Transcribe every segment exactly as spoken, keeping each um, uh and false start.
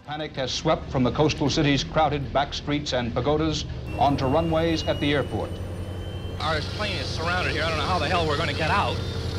Panic has swept from the coastal city's crowded back streets and pagodas onto runways at the airport. Our plane is surrounded here. I don't know how the hell we're going to get out.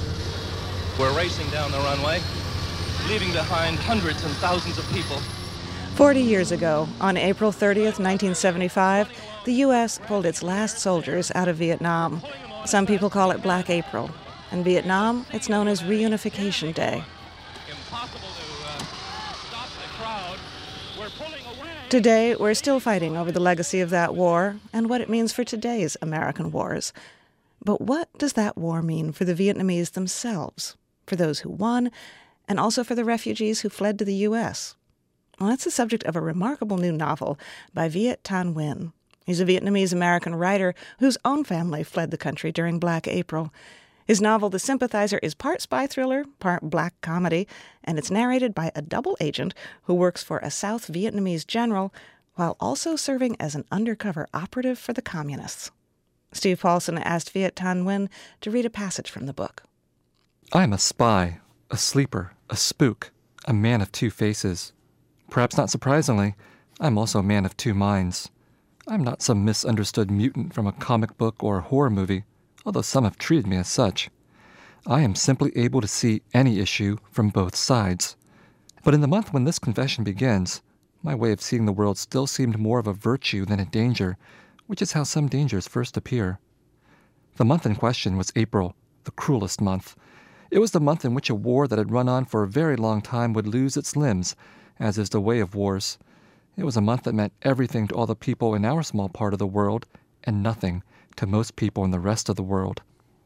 We're racing down the runway, leaving behind hundreds and thousands of people. Forty years ago, on April thirtieth, nineteen seventy-five, the U S pulled its last soldiers out of Vietnam. Some people call it Black April. In Vietnam, it's known as Reunification Day. Impossible to uh, stop the crowd. We're pulling away. Today, we're still fighting over the legacy of that war and what it means for today's American wars. But what does that war mean for the Vietnamese themselves, for those who won, and also for the refugees who fled to the U S? Well, that's the subject of a remarkable new novel by Viet Thanh Nguyen. He's a Vietnamese-American writer whose own family fled the country during Black April. His novel, The Sympathizer, is part spy thriller, part black comedy, and it's narrated by a double agent who works for a South Vietnamese general while also serving as an undercover operative for the communists. Steve Paulson asked Viet Thanh Nguyen to read a passage from the book. I am a spy, a sleeper, a spook, a man of two faces. Perhaps not surprisingly, I'm also a man of two minds. I'm not some misunderstood mutant from a comic book or a horror movie, although some have treated me as such. I am simply able to see any issue from both sides. But in the month when this confession begins, my way of seeing the world still seemed more of a virtue than a danger, which is how some dangers first appear. The month in question was April, the cruelest month. It was the month in which a war that had run on for a very long time would lose its limbs, as is the way of wars. It was a month that meant everything to all the people in our small part of the world, and nothing to most people in the rest of the world.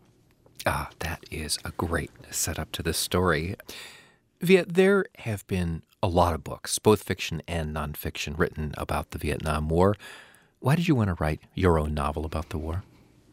Ah, that is a great setup to this story. Viet, there have been a lot of books, both fiction and nonfiction, written about the Vietnam War. Why did you want to write your own novel about the war?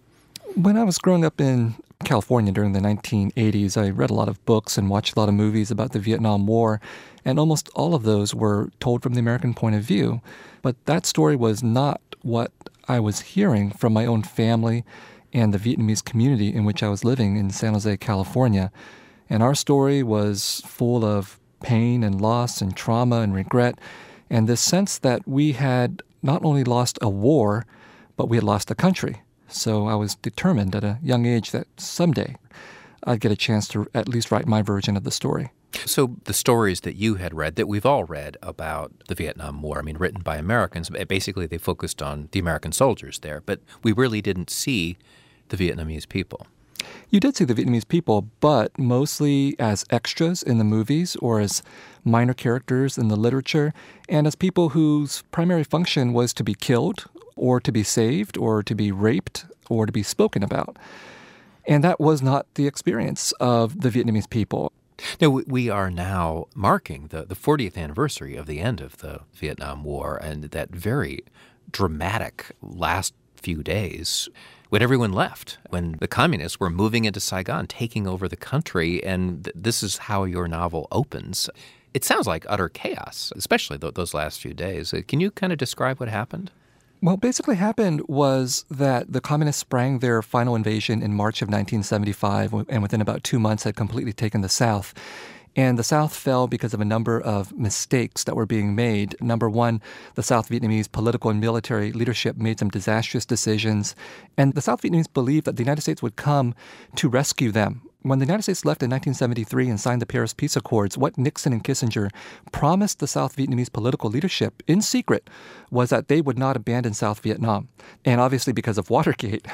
When I was growing up in California during the nineteen eighties, I read a lot of books and watched a lot of movies about the Vietnam War, and almost all of those were told from the American point of view. But that story was not what I was hearing from my own family and the Vietnamese community in which I was living in San Jose, California. And our story was full of pain and loss and trauma and regret, and this sense that we had not only lost a war, but we had lost a country. So I was determined at a young age that someday I'd get a chance to at least write my version of the story. So the stories that you had read, that we've all read about the Vietnam War, I mean, written by Americans, basically they focused on the American soldiers there, but we really didn't see the Vietnamese people. You did see the Vietnamese people, but mostly as extras in the movies or as minor characters in the literature, and as people whose primary function was to be killed or to be saved or to be raped or to be spoken about. And that was not the experience of the Vietnamese people. Now, we are now marking the, the fortieth anniversary of the end of the Vietnam War, and that very dramatic last few days when everyone left, when the communists were moving into Saigon, taking over the country, and th- this is how your novel opens. It sounds like utter chaos, especially th- those last few days. Can you kind of describe what happened? What basically happened was that the communists sprang their final invasion in March of nineteen seventy-five, and within about two months had completely taken the South. And the South fell because of a number of mistakes that were being made. Number one, the South Vietnamese political and military leadership made some disastrous decisions. And the South Vietnamese believed that the United States would come to rescue them. When the United States left in nineteen seventy-three and signed the Paris Peace Accords, what Nixon and Kissinger promised the South Vietnamese political leadership in secret was that they would not abandon South Vietnam. And obviously because of Watergate,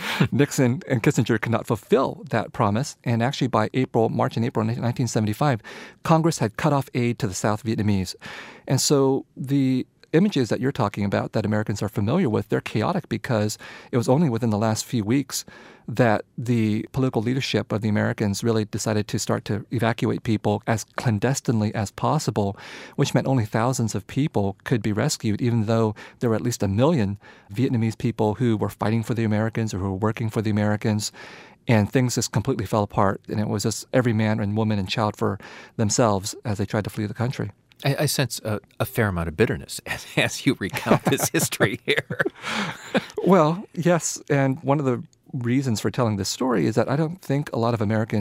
Nixon and Kissinger could not fulfill that promise. And actually by April, March and April nineteen seventy-five, Congress had cut off aid to the South Vietnamese. And so the images that you're talking about that Americans are familiar with, they're chaotic because it was only within the last few weeks that the political leadership of the Americans really decided to start to evacuate people as clandestinely as possible, which meant only thousands of people could be rescued, even though there were at least a million Vietnamese people who were fighting for the Americans or who were working for the Americans. And things just completely fell apart, and it was just every man and woman and child for themselves as they tried to flee the country. I, I sense a, a fair amount of bitterness as, as you recount this history here. Well, yes, and one of the reasons for telling this story is that I don't think a lot of Americans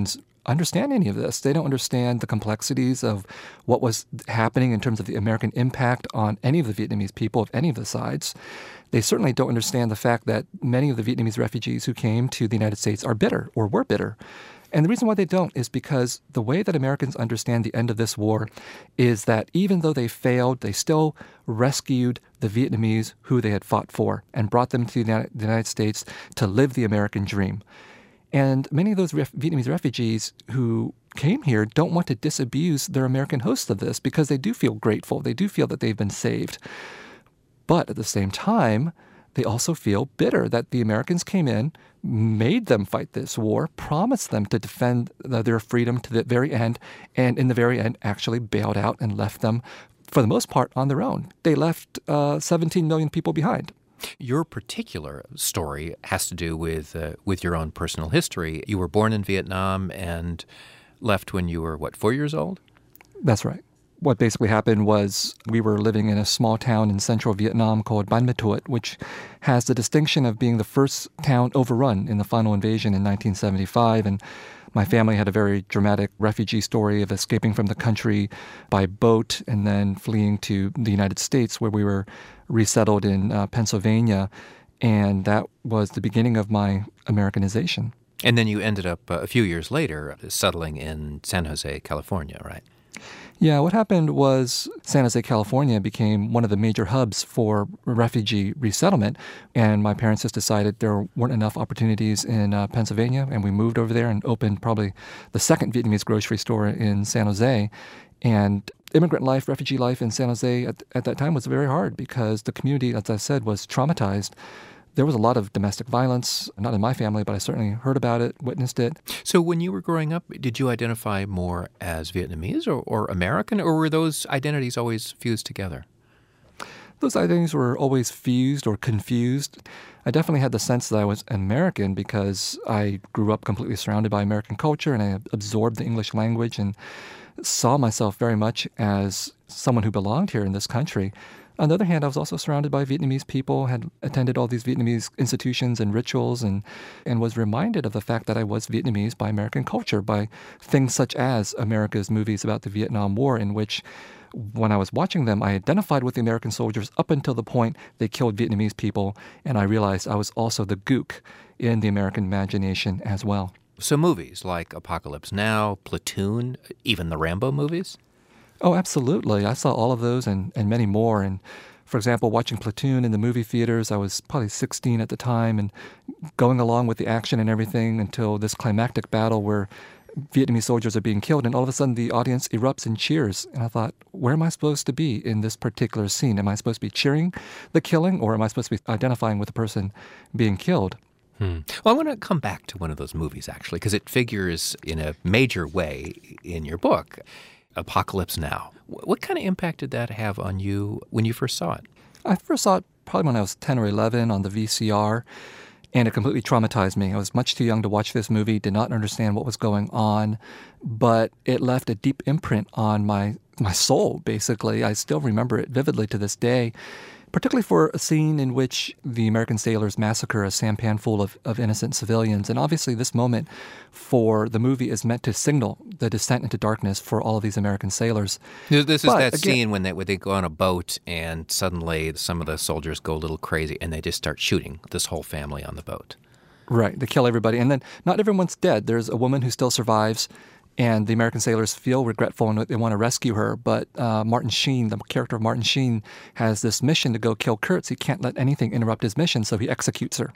understand any of this. They don't understand the complexities of what was happening in terms of the American impact on any of the Vietnamese people of any of the sides. They certainly don't understand the fact that many of the Vietnamese refugees who came to the United States are bitter or were bitter. And the reason why they don't is because the way that Americans understand the end of this war is that even though they failed, they still rescued the Vietnamese who they had fought for and brought them to the United States to live the American dream. And many of those ref- Vietnamese refugees who came here don't want to disabuse their American hosts of this because they do feel grateful. They do feel that they've been saved. But at the same time, they also feel bitter that the Americans came in, made them fight this war, promised them to defend the, their freedom to the very end, and in the very end actually bailed out and left them, for the most part, on their own. They left uh, seventeen million people behind. Your particular story has to do with uh, with your own personal history. You were born in Vietnam and left when you were, what, four years old? That's right. What basically happened was we were living in a small town in central Vietnam called Ban Ma Thuột, which has the distinction of being the first town overrun in the final invasion in nineteen seventy-five. And my family had a very dramatic refugee story of escaping from the country by boat and then fleeing to the United States, where we were resettled in uh, Pennsylvania. And that was the beginning of my Americanization. And then you ended up uh, a few years later settling in San Jose, California, right? Yeah, what happened was San Jose, California became one of the major hubs for refugee resettlement, and my parents just decided there weren't enough opportunities in uh, Pennsylvania, and we moved over there and opened probably the second Vietnamese grocery store in San Jose. And immigrant life, refugee life in San Jose at, at that time was very hard because the community, as I said, was traumatized. There was a lot of domestic violence, not in my family, but I certainly heard about it, witnessed it. So when you were growing up, did you identify more as Vietnamese or, or American, or were those identities always fused together? Those identities were always fused or confused. I definitely had the sense that I was American because I grew up completely surrounded by American culture and I absorbed the English language and saw myself very much as someone who belonged here in this country. On the other hand, I was also surrounded by Vietnamese people, had attended all these Vietnamese institutions and rituals, and, and was reminded of the fact that I was Vietnamese by American culture, by things such as America's movies about the Vietnam War, in which when I was watching them, I identified with the American soldiers up until the point they killed Vietnamese people, and I realized I was also the gook in the American imagination as well. So movies like Apocalypse Now, Platoon, even the Rambo movies? Oh, absolutely. I saw all of those and, and many more. And for example, watching Platoon in the movie theaters, I was probably sixteen at the time and going along with the action and everything until this climactic battle where Vietnamese soldiers are being killed. And all of a sudden the audience erupts in cheers. And I thought, where am I supposed to be in this particular scene? Am I supposed to be cheering the killing or am I supposed to be identifying with the person being killed? Hmm. Well, I want to come back to one of those movies, actually, because it figures in a major way in your book. Apocalypse Now. What kind of impact did that have on you when you first saw it? I first saw it probably when I was ten or eleven on the V C R, and it completely traumatized me. I was much too young to watch this movie, did not understand what was going on, but it left a deep imprint on my, my soul, basically. I still remember it vividly to this day, particularly for a scene in which the American sailors massacre a sampan full of, of innocent civilians. And obviously this moment for the movie is meant to signal the descent into darkness for all of these American sailors. This is but, that again, scene when they, when they go on a boat and suddenly some of the soldiers go a little crazy and they just start shooting this whole family on the boat. Right, they kill everybody. And then not everyone's dead. There's a woman who still survives. And the American sailors feel regretful and they want to rescue her. But uh, Martin Sheen, the character of Martin Sheen, has this mission to go kill Kurtz. He can't let anything interrupt his mission, so he executes her.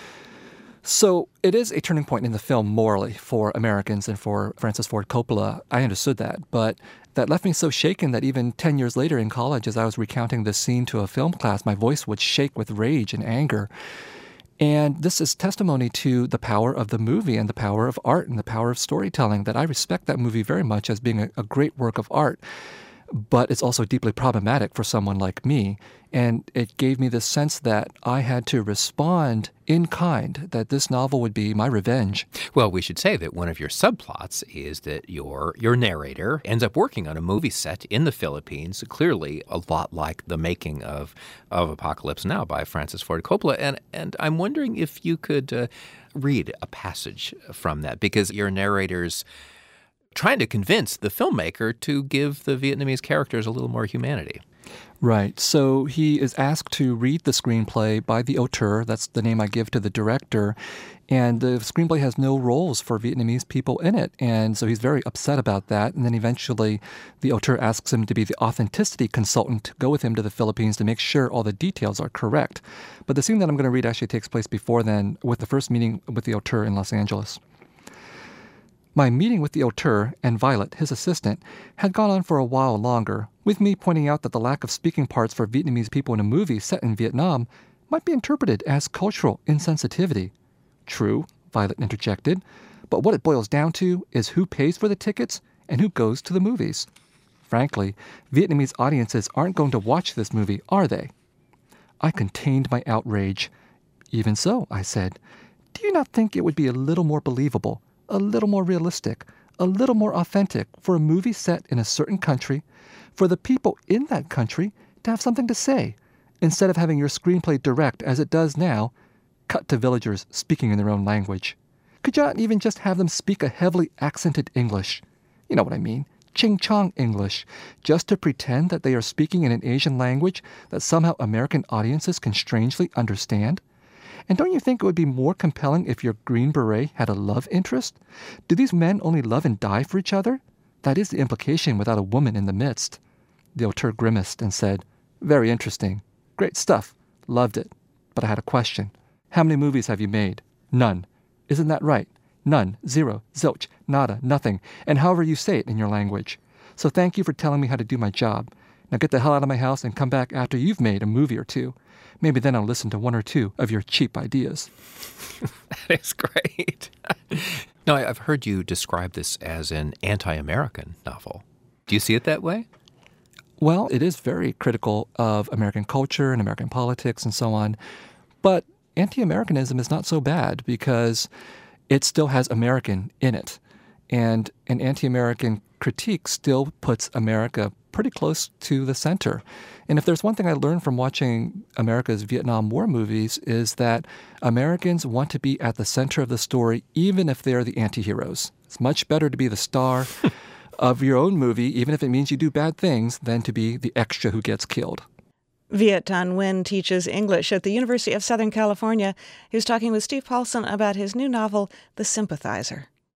So it is a turning point in the film morally for Americans and for Francis Ford Coppola. I understood that. But that left me so shaken that even ten years later in college, as I was recounting this scene to a film class, my voice would shake with rage and anger. And this is testimony to the power of the movie and the power of art and the power of storytelling, that I respect that movie very much as being a, a great work of art. But it's also deeply problematic for someone like me. And it gave me this sense that I had to respond in kind, that this novel would be my revenge. Well, we should say that one of your subplots is that your your narrator ends up working on a movie set in the Philippines, clearly a lot like the making of, of Apocalypse Now by Francis Ford Coppola. And, and I'm wondering if you could uh, read a passage from that, because your narrator's trying to convince the filmmaker to give the Vietnamese characters a little more humanity. Right. So he is asked to read the screenplay by the auteur. That's the name I give to the director. And the screenplay has no roles for Vietnamese people in it. And so he's very upset about that. And then eventually the auteur asks him to be the authenticity consultant to go with him to the Philippines to make sure all the details are correct. But the scene that I'm going to read actually takes place before then, with the first meeting with the auteur in Los Angeles. My meeting with the auteur and Violet, his assistant, had gone on for a while longer, with me pointing out that the lack of speaking parts for Vietnamese people in a movie set in Vietnam might be interpreted as cultural insensitivity. True, Violet interjected, but what it boils down to is who pays for the tickets and who goes to the movies. Frankly, Vietnamese audiences aren't going to watch this movie, are they? I contained my outrage. Even so, I said, do you not think it would be a little more believable, a little more realistic, a little more authentic for a movie set in a certain country, for the people in that country to have something to say, instead of having your screenplay direct, as it does now, cut to villagers speaking in their own language? Could you not even just have them speak a heavily accented English? You know what I mean, Ching-chong English, just to pretend that they are speaking in an Asian language that somehow American audiences can strangely understand? And don't you think it would be more compelling if your Green Beret had a love interest? Do these men only love and die for each other? That is the implication without a woman in the midst. The auteur grimaced and said, very interesting. Great stuff. Loved it. But I had a question. How many movies have you made? None. Isn't that right? None. Zero. Zilch. Nada. Nothing. And however you say it in your language. So thank you for telling me how to do my job. Now get the hell out of my house and come back after you've made a movie or two. Maybe then I'll listen to one or two of your cheap ideas. That is great. No, I've heard you describe this as an anti-American novel. Do you see it that way? Well, it is very critical of American culture and American politics and so on. But anti-Americanism is not so bad because it still has American in it. And an anti-American critique still puts America pretty close to the center. And if there's one thing I learned from watching America's Vietnam War movies is that Americans want to be at the center of the story even if they're the anti-heroes. It's much better to be the star of your own movie, even if it means you do bad things, than to be the extra who gets killed. Viet Thanh Nguyen teaches English at the University of Southern California. He was talking with Steve Paulson about his new novel, The Sympathizer.